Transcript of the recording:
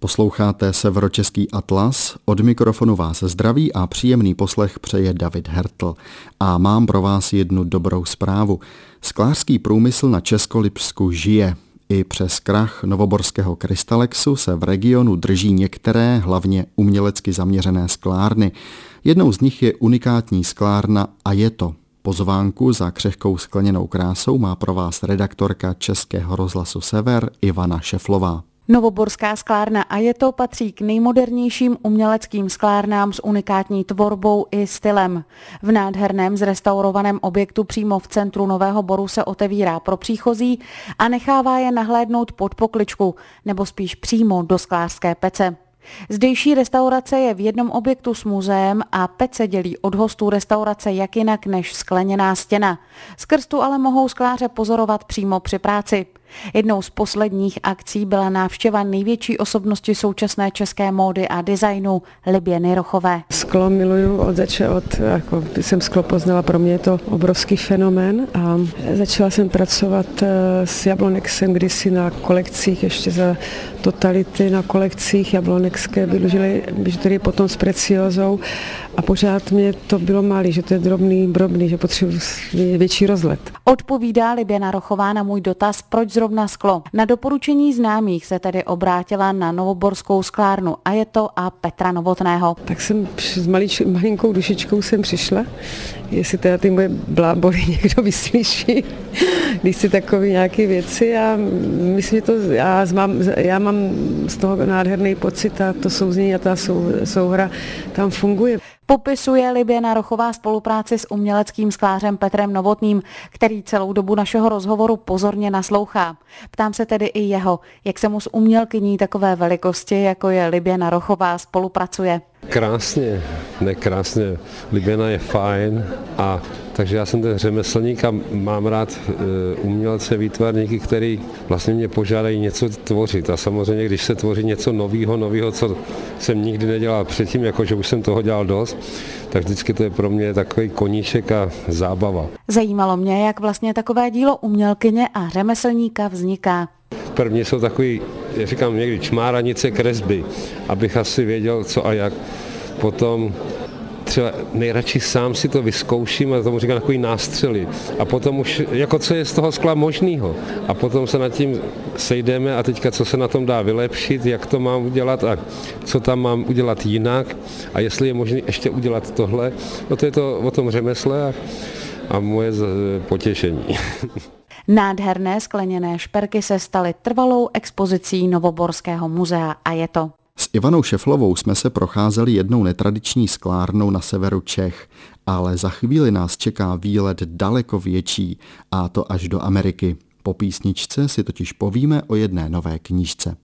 Posloucháte Severočeský atlas, od mikrofonu vás zdraví a příjemný poslech přeje David Hertl. A mám pro vás jednu dobrou zprávu. Sklářský průmysl na Českolipsku žije. I přes krach novoborského Krystalexu se v regionu drží některé, hlavně umělecky zaměřené sklárny. Jednou z nich je unikátní sklárna Ajeto. Pozvánku za křehkou skleněnou krásou má pro vás redaktorka Českého rozhlasu Sever Ivana Šeflová. Novoborská sklárna Ajeto patří k nejmodernějším uměleckým sklárnám s unikátní tvorbou i stylem. V nádherném zrestaurovaném objektu přímo v centru Nového Boru se otevírá pro příchozí a nechává je nahlédnout pod pokličku, nebo spíš přímo do sklářské pece. Zdejší restaurace je v jednom objektu s muzeem a pece dělí od hostů restaurace jak jinak než skleněná stěna. Skrz tu ale mohou skláře pozorovat přímo při práci. Jednou z posledních akcí byla návštěva největší osobnosti současné české módy a designu Liběny Rochové. Sklo miluju jsem sklo poznala, pro mě je to obrovský fenomén a začala jsem pracovat s Jablonexem kdysi na kolekcích, ještě za totality na kolekcích jablonexské bižuterie, potom s preciózou a pořád mě to bylo malý, že to je drobný, že potřebuji větší rozhled. Odpovídá Liběna Rochová na můj dotaz, proč zrovna sklo. Na doporučení známých se tedy obrátila na novoborskou sklárnu Ajeto a Petra Novotného. Tak jsem s malinkou dušičkou jsem přišla, jestli teda ty moje bláboly někdo vyslyší, když si takové nějaké věci a myslím, že to já mám z toho nádherný pocit a to souznění a ta souhra tam funguje. Popisuje Liběna Rochová spolupráci s uměleckým sklářem Petrem Novotným, který celou dobu našeho rozhovoru pozorně naslouchá. Ptám se tedy i jeho, jak se mu s umělkyní takové velikosti, jako je Liběna Rochová, spolupracuje. Krásně. Liběna je fajn a takže já jsem ten řemeslník a mám rád umělce, výtvarníky, který vlastně mě požádají něco tvořit. A samozřejmě, když se tvoří něco nového, co jsem nikdy nedělal předtím, jakože už jsem toho dělal dost, tak vždycky to je pro mě takový koníček a zábava. Zajímalo mě, jak vlastně takové dílo umělkyně a řemeslníka vzniká. První jsou takový, já říkám někdy čmáranice kresby, abych asi věděl, co a jak. Potom třeba nejradši sám si to vyzkouším a tomu říkám takový nástřely. A potom už, jako co je z toho skla možného. A potom se nad tím sejdeme a teďka, co se na tom dá vylepšit, jak to mám udělat a co tam mám udělat jinak a jestli je možné ještě udělat tohle. No to je to o tom řemesle a moje potěšení. Nádherné skleněné šperky se staly trvalou expozicí Novoborského muzea Ajeto. S Ivanou Šeflovou jsme se procházeli jednou netradiční sklárnou na severu Čech, ale za chvíli nás čeká výlet daleko větší, a to až do Ameriky. Po písničce si totiž povíme o jedné nové knížce.